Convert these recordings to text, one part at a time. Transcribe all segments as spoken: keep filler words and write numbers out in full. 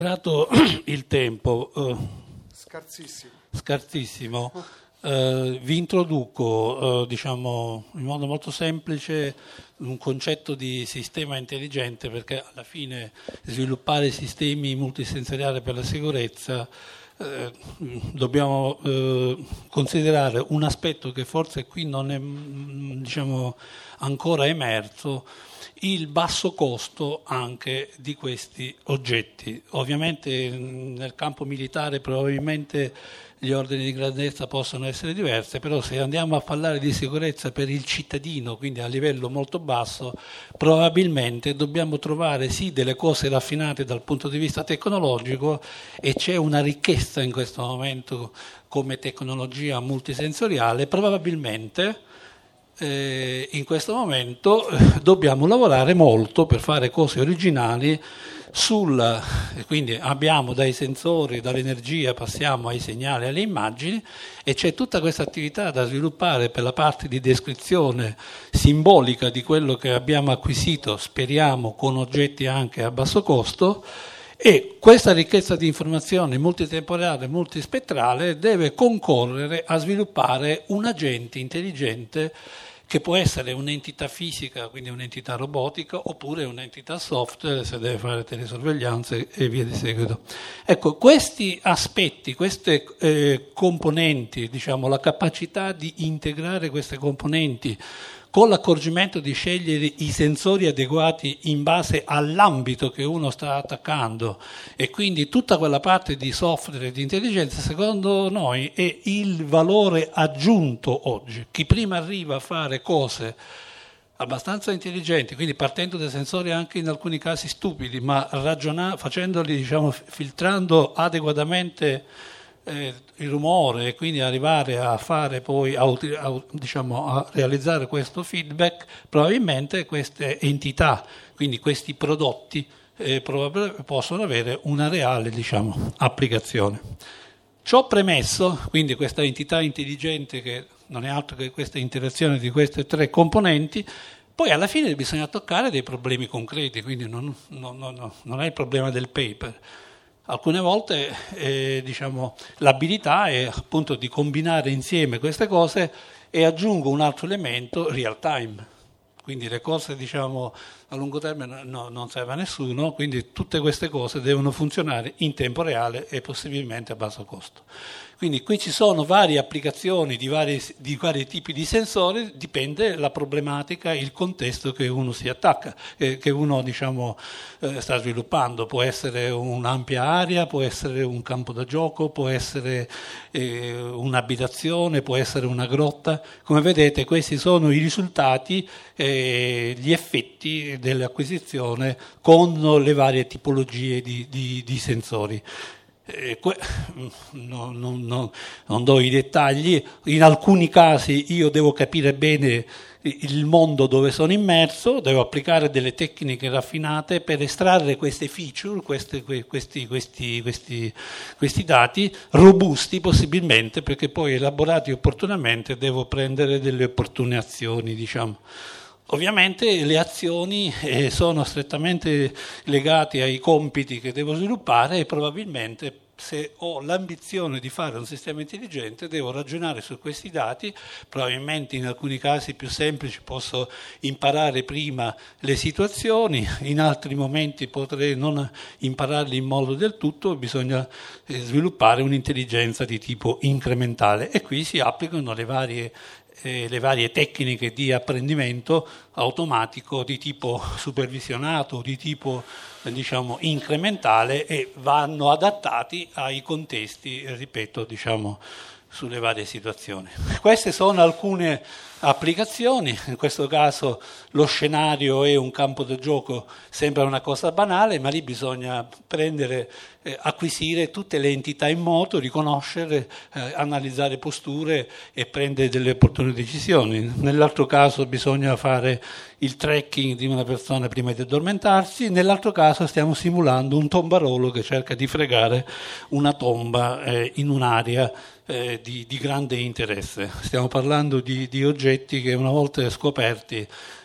Dato il tempo eh, Scarsissimo. scarsissimo, eh, vi introduco, eh, diciamo, in modo molto semplice un concetto di sistema intelligente, perché alla fine sviluppare sistemi multisensoriali per la sicurezza eh, dobbiamo eh, considerare un aspetto che forse qui non è, diciamo, ancora emerso: il basso costo anche di questi oggetti. Ovviamente nel campo militare probabilmente gli ordini di grandezza possono essere diversi, però se andiamo a parlare di sicurezza per il cittadino, quindi a livello molto basso, probabilmente dobbiamo trovare sì delle cose raffinate dal punto di vista tecnologico, e c'è una ricchezza in questo momento come tecnologia multisensoriale. Probabilmente Eh, in questo momento eh, dobbiamo lavorare molto per fare cose originali sul, eh, quindi abbiamo dai sensori, dall'energia passiamo ai segnali, alle immagini, e c'è tutta questa attività da sviluppare per la parte di descrizione simbolica di quello che abbiamo acquisito, speriamo con oggetti anche a basso costo. E questa ricchezza di informazione multitemporale, multispettrale deve concorrere a sviluppare un agente intelligente che può essere un'entità fisica, quindi un'entità robotica, oppure un'entità software se deve fare telesorveglianze e via di seguito. Ecco, questi aspetti, queste eh, componenti, diciamo, la capacità di integrare queste componenti con l'accorgimento di scegliere i sensori adeguati in base all'ambito che uno sta attaccando, e quindi tutta quella parte di software e di intelligenza, secondo noi è il valore aggiunto oggi. Chi prima arriva a fare cose abbastanza intelligenti, quindi partendo dai sensori anche in alcuni casi stupidi, ma ragiona- facendoli, diciamo, filtrando adeguatamente Eh, il rumore, e quindi arrivare a fare poi a, a, diciamo, a realizzare questo feedback, probabilmente queste entità, quindi questi prodotti eh, probabilmente possono avere una reale, diciamo, applicazione. Ciò premesso, quindi questa entità intelligente, che non è altro che questa interazione di queste tre componenti, poi alla fine bisogna toccare dei problemi concreti, quindi non, non, non, non è il problema del paper. Alcune volte eh, diciamo, l'abilità è appunto di combinare insieme queste cose, e aggiungo un altro elemento: real time. Quindi le cose, diciamo, a lungo termine no, non serve a nessuno, quindi tutte queste cose devono funzionare in tempo reale e possibilmente a basso costo. Quindi qui ci sono varie applicazioni di vari, di vari tipi di sensori, dipende la problematica, il contesto che uno si attacca, eh, che uno, diciamo, eh, sta sviluppando. Può essere un'ampia area, può essere un campo da gioco, può essere eh, un'abitazione, può essere una grotta. Come vedete, questi sono i risultati, eh, gli effetti dell'acquisizione con le varie tipologie di, di, di sensori. Eh, que- no, no, no, non do i dettagli. In alcuni casi io devo capire bene il mondo dove sono immerso, devo applicare delle tecniche raffinate per estrarre queste feature, queste, questi, questi, questi, questi dati robusti possibilmente, perché poi elaborati opportunamente devo prendere delle opportune azioni, diciamo. Ovviamente le azioni eh, sono strettamente legate ai compiti che devo sviluppare, e probabilmente, se ho l'ambizione di fare un sistema intelligente, devo ragionare su questi dati. Probabilmente in alcuni casi più semplici posso imparare prima le situazioni, in altri momenti potrei non impararli in modo del tutto, bisogna eh, sviluppare un'intelligenza di tipo incrementale, e qui si applicano le varie Eh, le varie tecniche di apprendimento automatico di tipo supervisionato, di tipo eh, diciamo incrementale, e vanno adattati ai contesti, ripeto, diciamo, sulle varie situazioni. Queste sono alcune applicazioni. In questo caso lo scenario è un campo da gioco, sembra una cosa banale, ma lì bisogna prendere, eh, acquisire tutte le entità in moto, riconoscere, eh, analizzare posture e prendere delle opportune decisioni. Nell'altro caso bisogna fare il tracking di una persona prima di addormentarsi, nell'altro caso stiamo simulando un tombarolo che cerca di fregare una tomba eh, in un'area eh, di, di grande interesse. Stiamo parlando di, di oggetti che, una volta scoperti,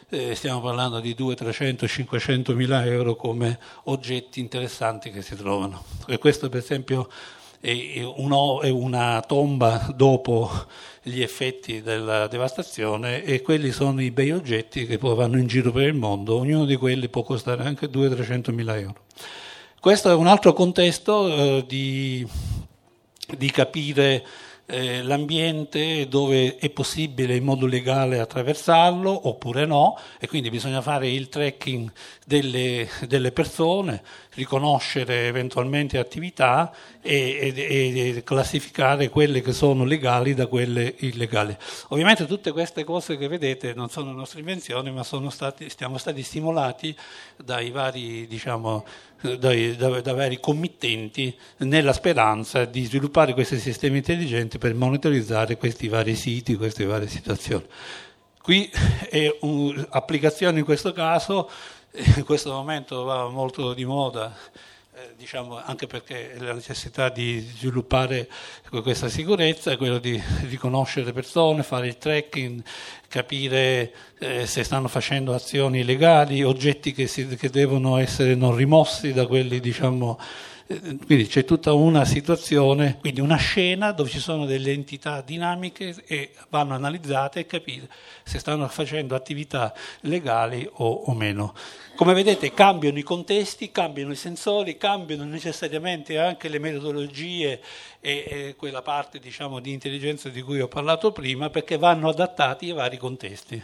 eh, stiamo parlando di duecento, trecento, cinquecento mila euro come oggetti interessanti che si trovano. E questo per esempio è una tomba dopo gli effetti della devastazione, e quelli sono i bei oggetti che poi vanno in giro per il mondo, ognuno di quelli può costare anche duecento, trecento mila euro. Questo è un altro contesto eh, di, di capire eh, l'ambiente dove è possibile in modo legale attraversarlo oppure no, e quindi bisogna fare il tracking delle, delle persone, riconoscere eventualmente attività e, e, e classificare quelle che sono legali da quelle illegali. Ovviamente tutte queste cose che vedete non sono nostre invenzioni, ma sono stati, siamo stati stimolati dai vari, diciamo, dai, da, da vari committenti nella speranza di sviluppare questi sistemi intelligenti per monitorizzare questi vari siti, queste varie situazioni. Qui è un'applicazione in questo caso. In questo momento va molto di moda, eh, diciamo, anche perché la necessità di sviluppare questa sicurezza è quello di riconoscere persone, fare il tracking, capire eh, se stanno facendo azioni illegali, oggetti che, si, che devono essere non rimossi da quelli, diciamo. Quindi c'è tutta una situazione, quindi una scena dove ci sono delle entità dinamiche e vanno analizzate e capire se stanno facendo attività legali o, o meno. Come vedete cambiano i contesti, cambiano i sensori, cambiano necessariamente anche le metodologie e, e quella parte, diciamo, di intelligenza di cui ho parlato prima, perché vanno adattati ai vari contesti.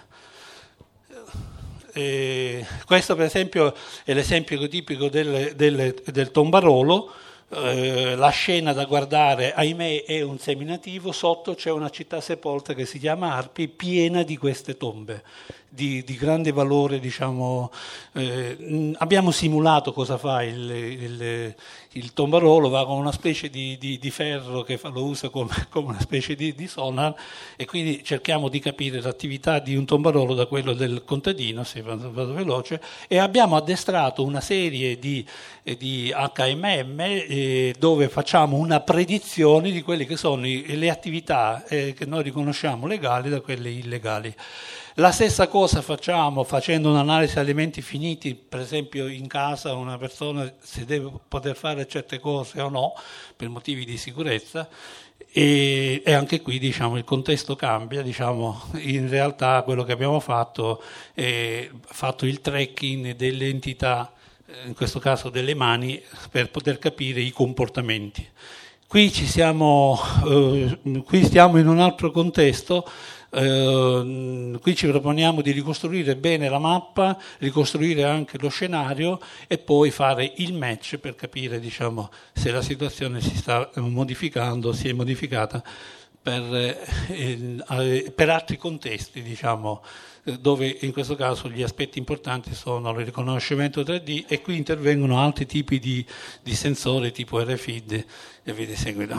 Eh, questo per esempio è l'esempio tipico del, del, del tombarolo. Eh, la scena da guardare, ahimè, è un seminativo, sotto c'è una città sepolta che si chiama Arpi, piena di queste tombe di, di grande valore, diciamo. Eh, abbiamo simulato cosa fa il, il, il tombarolo, va con una specie di, di, di ferro che fa, lo usa come, come una specie di, di sonar, e quindi cerchiamo di capire l'attività di un tombarolo da quello del contadino, se vado, vado veloce, e abbiamo addestrato una serie di, di H M M eh, dove facciamo una predizione di quelle che sono i, le attività eh, che noi riconosciamo legali da quelle illegali. La stessa cosa facciamo facendo un'analisi alimenti finiti, per esempio in casa una persona se deve poter fare certe cose o no per motivi di sicurezza, e, e anche qui, diciamo, il contesto cambia, diciamo, in realtà quello che abbiamo fatto è fatto il tracking delle entità, in questo caso delle mani, per poter capire i comportamenti. Qui ci siamo, eh, qui stiamo in un altro contesto. Uh, qui ci proponiamo di ricostruire bene la mappa, ricostruire anche lo scenario e poi fare il match per capire, diciamo, se la situazione si sta modificando, si è modificata per, eh, per altri contesti, diciamo, dove in questo caso gli aspetti importanti sono il riconoscimento tre D, e qui intervengono altri tipi di, di sensori tipo R F I D e via di seguito.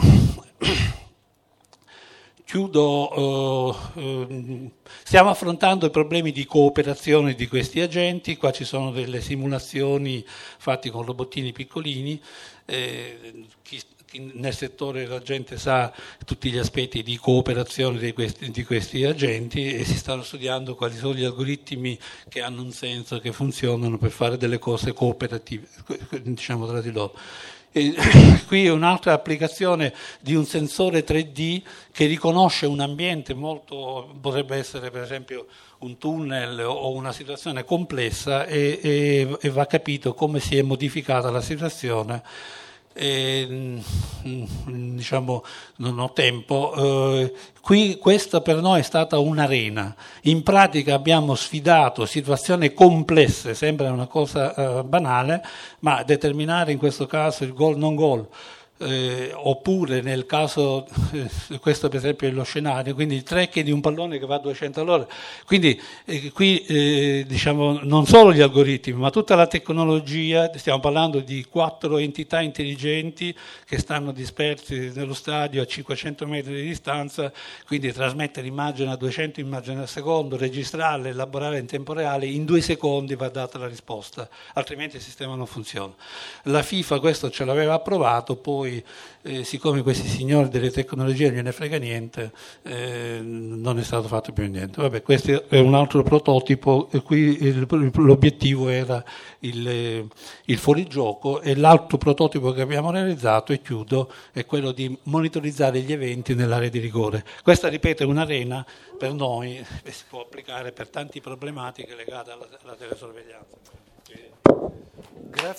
Chiudo, eh, stiamo affrontando i problemi di cooperazione di questi agenti. Qua ci sono delle simulazioni fatte con robottini piccolini, eh, chi, chi nel settore la gente sa tutti gli aspetti di cooperazione di questi, di questi agenti, e si stanno studiando quali sono gli algoritmi che hanno un senso, che funzionano per fare delle cose cooperative, diciamo, tra di loro. E qui è un'altra applicazione di un sensore tre D che riconosce un ambiente molto, potrebbe essere per esempio un tunnel o una situazione complessa, e, e, e va capito come si è modificata la situazione. E, diciamo, non ho tempo. Eh, qui questa per noi è stata un'arena. In pratica abbiamo sfidato situazioni complesse, sembra una cosa eh, banale, ma determinare in questo caso il gol non gol, eh, oppure nel caso, eh, questo per esempio è lo scenario, quindi il track di un pallone che va a duecento all'ora. Quindi eh, qui eh, diciamo non solo gli algoritmi, ma tutta la tecnologia. Stiamo parlando di quattro entità intelligenti che stanno dispersi nello stadio a cinquecento metri di distanza, quindi trasmettere immagine a duecento immagini al secondo, registrarle, elaborare in tempo reale, in due secondi va data la risposta, altrimenti il sistema non funziona. La FIFA questo ce l'aveva approvato, poi poi eh, siccome questi signori delle tecnologie non gliene frega niente, eh, non è stato fatto più niente. Vabbè, questo è un altro prototipo, e qui il, l'obiettivo era il, il fuorigioco, e l'altro prototipo che abbiamo realizzato, e chiudo, è quello di monitorizzare gli eventi nell'area di rigore. Questa, ripeto, è un'arena per noi, e si può applicare per tante problematiche legate alla, alla telesorveglianza. Grazie.